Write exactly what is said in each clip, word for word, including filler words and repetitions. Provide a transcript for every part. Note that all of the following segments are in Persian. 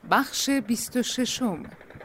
بخش بیست و ششم.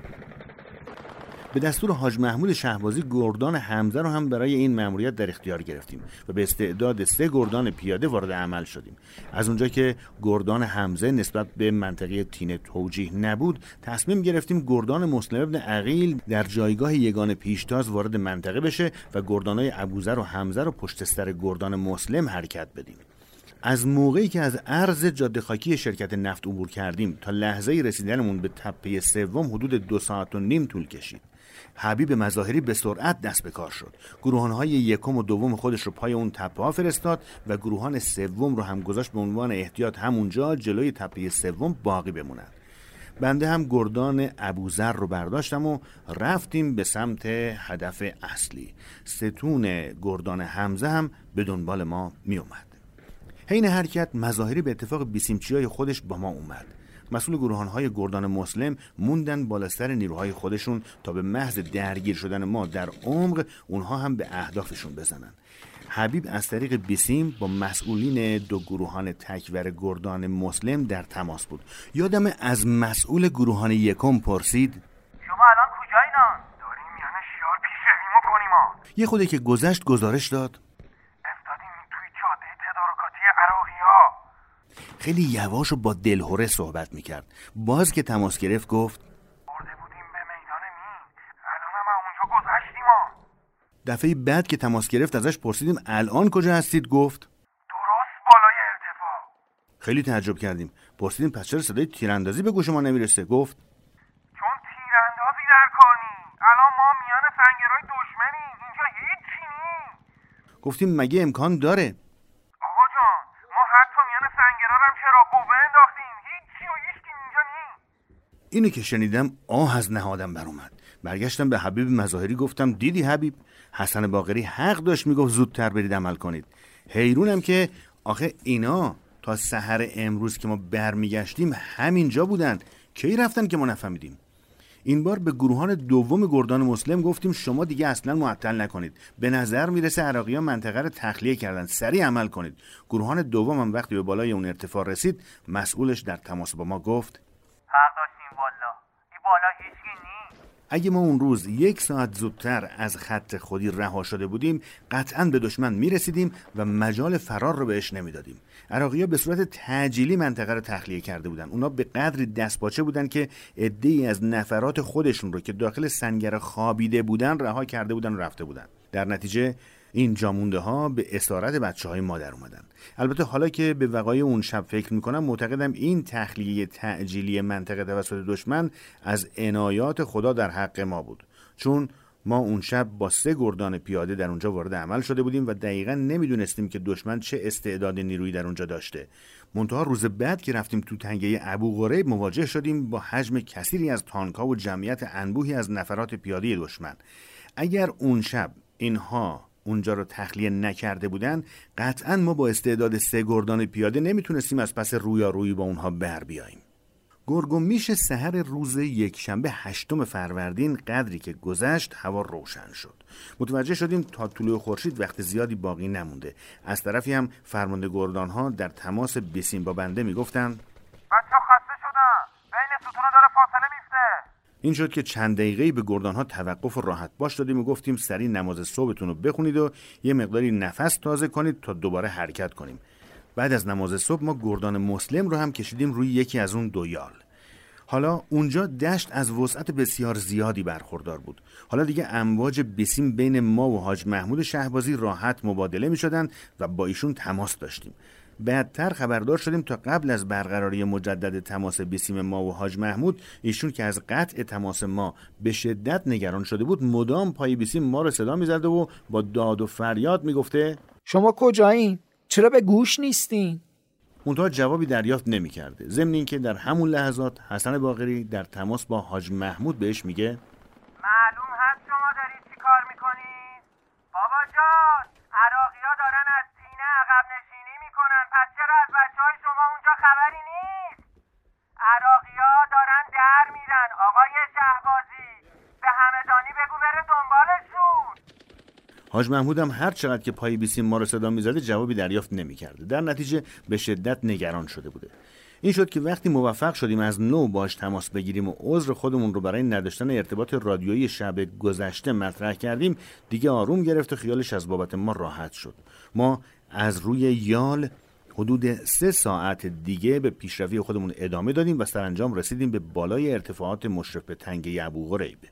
به دستور حاج محمود شهبازی گردان حمزه رو هم برای این مأموریت در اختیار گرفتیم و به استعداد سه گردان پیاده وارد عمل شدیم. از اونجا که گردان حمزه نسبت به منطقه تینه توجیه نبود، تصمیم گرفتیم گردان مسلم ابن عقیل در جایگاه یگان پیشتاز وارد منطقه بشه و گردانای ابوذر و حمزه رو پشت سر گردان مسلم حرکت بدیم. از موقعی که از عرض جاده خاکی شرکت نفت عبور کردیم تا لحظه رسیدنمون به تپه سوم حدود دو ساعت و نیم طول کشید. حبیب مظاهری به سرعت دست به کار شد. گروهان‌های یکم و دوم خودش رو پای اون تپه ها فرستاد و گروهان سوم رو هم گذاشت به عنوان احتیاط همونجا جلوی تپه سوم باقی بمونن. بنده هم گردان ابوذر رو برداشتم و رفتیم به سمت هدف اصلی. ستون گردان حمزه هم به دنبال ما می اومد. حین حرکت مظاهری به اتفاق بیسیمچیای خودش با ما اومد. مسئول گروهان‌های گردان مسلم موندن بالا سر نیروهای خودشون تا به محض درگیر شدن ما در عمق اونها هم به اهدافشون بزنن. حبیب از طریق بیسیم با مسئولین دو گروهان تکور گردان مسلم در تماس بود. یادم از مسئول گروهان یکم پرسید شما الان کجایین؟ داریم یعنی شیار پیش رویمو کنیم. یه خودی که گذشت گزارش داد خیلی یواش و با دلهره صحبت میکرد. باز که تماس گرفت گفت برده بودیم به میدان مین، الان هم اونجا گذشتیم ها. دفعه بعد که تماس گرفت ازش پرسیدیم الان کجا هستید؟ گفت درست بالای ارتفاع. خیلی تعجب کردیم. پرسیدیم پس چرا صدای تیراندازی به گوش ما نمیرسه؟ گفت چون تیراندازی در کار نی، الان ما میان سنگرهای دشمنیم، اینجا هیچی نی. گفتیم مگه امکان داره؟ اینو که شنیدم آه از نهادم بر اومد. برگشتم به حبیب مظاهری گفتم دیدی حبیب، حسن باقری حق داشت میگفت زودتر برید عمل کنید. حیرونم که آخه اینا تا سحر امروز که ما برمیگشتیم همینجا بودن، کی رفتن که ما نفهمیدیم. این بار به گروهان دوم گردان مسلم گفتیم شما دیگه اصلا معطل نکنید، به نظر میرسه عراقی‌ها منطقه رو تخلیه کردن، سریع عمل کنید. گروهان دوم هم وقتی به بالای اون ارتفاع رسید مسئولش در تماس با ما گفت حق داشتیم والا، این بالا هیچکی نی. اگه ما اون روز یک ساعت زودتر از خط خودی رها شده بودیم قطعاً به دشمن میرسیدیم و مجال فرار رو بهش نمیدادیم. عراقی‌ها به صورت تعجیلی منطقه رو تخلیه کرده بودن. اونا به قدری دستپاچه بودن که عده‌ای از نفرات خودشون رو که داخل سنگر خوابیده بودن رها کرده بودن و رفته بودن. در نتیجه این جامونده ها به اسارت بچه های ما در اومدن. البته حالا که به وقایع اون شب فکر میکنم معتقدم این تخلیه تعجیلی منطقه توسط دشمن از عنایات خدا در حق ما بود، چون ما اون شب با سه گردان پیاده در اونجا وارد عمل شده بودیم و دقیقاً نمیدونستیم که دشمن چه استعداد نیرویی در اونجا داشته. منتها روز بعد که رفتیم تو تنگه ابوغریب مواجه شدیم با حجم کثیری از تانک‌ها و جمعیت انبوهی از نفرات پیاده دشمن. اگر اون شب اینها اونجا رو تخلیه نکرده بودن قطعاً ما با استعداد سه گردان پیاده نمیتونستیم از پس رویارویی با اونها بر بیاییم. گرگ و میش سحر روز یکشنبه هشتم فروردین قدری که گذشت هوا روشن شد. متوجه شدیم تا طلوع خورشید وقت زیادی باقی نمونده. از طرفی هم فرمانده گردان‌ها در تماس بیسیم با بنده میگفتن بچه‌ها خسته شدن، بین ستونا داره فاصله میفته. این شد که چند دقیقه‌ای به گردان‌ها توقف و راحت باش دادیم و گفتیم سریع نماز صبحتون رو بخونید و یه مقداری نفس تازه کنید تا دوباره حرکت کنیم. بعد از نماز صبح ما گردان مسلم رو هم کشیدیم روی یکی از اون دو یال. حالا اونجا دشت از وسعت بسیار زیادی برخوردار بود. حالا دیگه امواج بیسیم بین ما و حاج محمود شهبازی راحت مبادله می‌شدن و با ایشون تماس داشتیم. بعدتر خبردار شدیم تا قبل از برقراری مجدد تماس بیسیم ما و حاج محمود، ایشون که از قطع تماس ما به شدت نگران شده بود مدام پای بیسیم ما رو صدا می‌زد و با داد و فریاد میگفته شما کجایین؟ چرا به گوش نیستین؟ منتها جوابی دریافت نمی‌کرده. ضمن اینکه در همون لحظات حسن باقری در تماس با حاج محمود بهش میگه معلوم هست شما دارید چی کار میکنید؟ بابا جان، عراقی‌ها دارن از تینه عقب نشینی میکنن، پس چرا از بچه‌های شما اونجا خبری نیست؟ عراقی‌ها دارن در میرن، آقای شهبازی به همدانی بگو بره دنبالشون. حاج محمود هم هر چقدر که پای بیسیم ما رو صدا می‌زده جوابی دریافت نمی‌کرده. در نتیجه به شدت نگران شده بوده. این شد که وقتی موفق شدیم از نو باش تماس بگیریم و عذر خودمون رو برای نداشتن ارتباط رادیویی شب گذشته مطرح کردیم، دیگه آروم گرفت و خیالش از بابت ما راحت شد. ما از روی یال حدود سه ساعت دیگه به پیشروی خودمون ادامه دادیم و سرانجام رسیدیم به بالای ارتفاعات مشرف به تنگه ابوقریبه.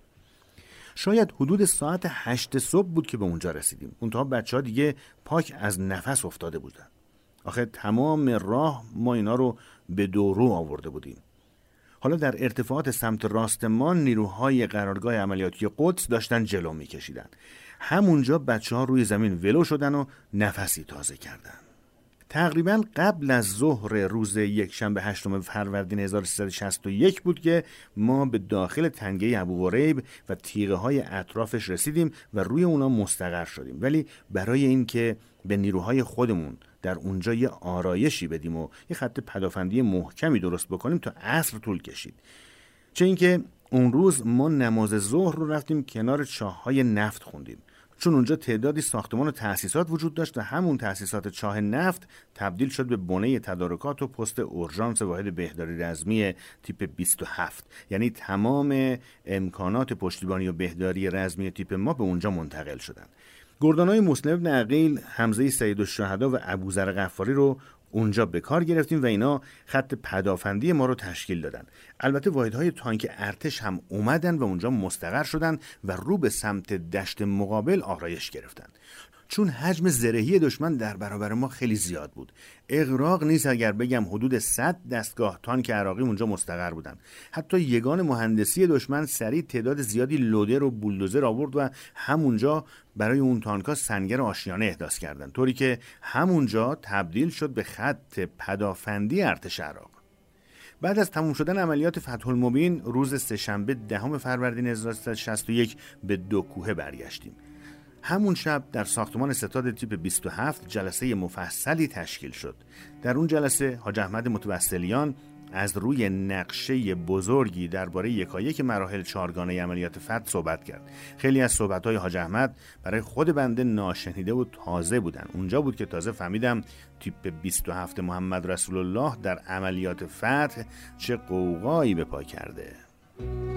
شاید حدود ساعت هشت صبح بود که به اونجا رسیدیم. اونتها بچه ها دیگه پاک از نفس افتاده بودن. آخه تمام راه ما اینا رو به دورو آورده بودیم. حالا در ارتفاعات سمت راست ما نیروهای قرارگاه عملیاتی قدس داشتن جلو میکشیدن. همونجا بچه ها روی زمین ولو شدن و نفسی تازه کردن. تقریبا قبل از ظهر روز یکشنبه هشتم فروردین هزار و سیصد و شصت و یک بود که ما به داخل تنگه ابوقریب و تیغه های اطرافش رسیدیم و روی اونا مستقر شدیم. ولی برای اینکه به نیروهای خودمون در اونجا یه آرایشی بدیم و یه خط پدافندی محکمی درست بکنیم تا عصر طول کشید. چه اینکه اون روز ما نماز ظهر رو رفتیم کنار چاه‌های نفت خوندیم، چون اونجا تعدادی ساختمان و تأسیسات وجود داشت و همون تأسیسات چاه نفت تبدیل شد به بنه تدارکات و پست اورژانس واحد بهداری رزمی تیپ بیست و هفت. یعنی تمام امکانات پشتیبانی و بهداری رزمی تیپ ما به اونجا منتقل شدن. گردانای مسلم بن عقیل، حمزه سید الشهدا و ابوذر غفاری رو اونجا به کار گرفتیم و اینا خط پدافندی ما رو تشکیل دادن. البته واحدهای تانک ارتش هم اومدن و اونجا مستقر شدن و رو به سمت دشت مقابل آرایش گرفتن. چون حجم زرهی دشمن در برابر ما خیلی زیاد بود، اغراق نیست اگر بگم حدود صد دستگاه تانک عراقی اونجا مستقر بودن. حتی یگان مهندسی دشمن سریع تعداد زیادی لودر و بولدوزر آورد و همونجا برای اون تانکا سنگر آشیانه احداث کردن، طوری که همونجا تبدیل شد به خط پدافندی ارتش عراق. بعد از تموم شدن عملیات فتح المبین روز سه‌شنبه دهم فروردین هزار و سیصد و شصت و یک به دو کوهه برگشتیم. همون شب در ساختمان ستاد تیپ بیست و هفت جلسه مفصلی تشکیل شد. در اون جلسه حاج احمد متوسلیان از روی نقشه بزرگی درباره یکایک مراحل چهارگانه عملیات فتح صحبت کرد. خیلی از صحبت‌های حاج احمد برای خود بنده ناشنیده و تازه بودن. اونجا بود که تازه فهمیدم تیپ بیست و هفت محمد رسول الله در عملیات فتح چه غوغایی به پا کرده.